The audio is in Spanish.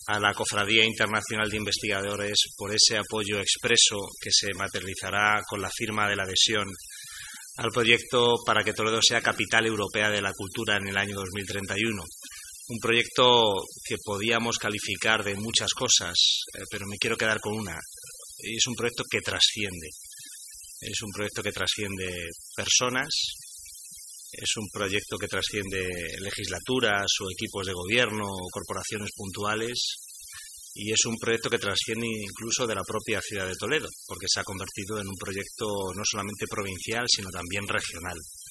a la Cofradía Internacional de Investigadores por ese apoyo expreso que se materializará con la firma de la adhesión al proyecto para que Toledo sea capital europea de la cultura en el año 2031. Un proyecto que podíamos calificar de muchas cosas, pero me quiero quedar con una. Y es un proyecto que trasciende. Es un proyecto que trasciende personas, es un proyecto que trasciende legislaturas o equipos de gobierno o corporaciones puntuales, y es un proyecto que trasciende incluso de la propia ciudad de Toledo, porque se ha convertido en un proyecto no solamente provincial, sino también regional.